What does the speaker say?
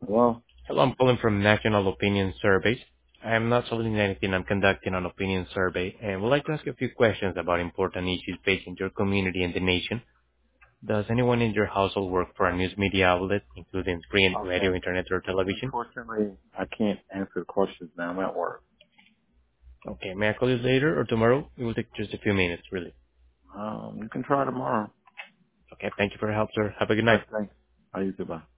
Well, Hello, I'm calling from National Opinion Surveys. I am not selling anything. I'm conducting an opinion survey and would like to ask a few questions about important issues facing your community and the nation. Does anyone in your household work for a news media outlet, including print, okay. radio, internet, or television? Unfortunately, I can't answer the questions now. I'm at work. Okay, may I call you later or tomorrow? It will take just a few minutes, really. You can try tomorrow. Okay, thank you for your help, sir. Have a good All night. right, thanks. How you do? Bye.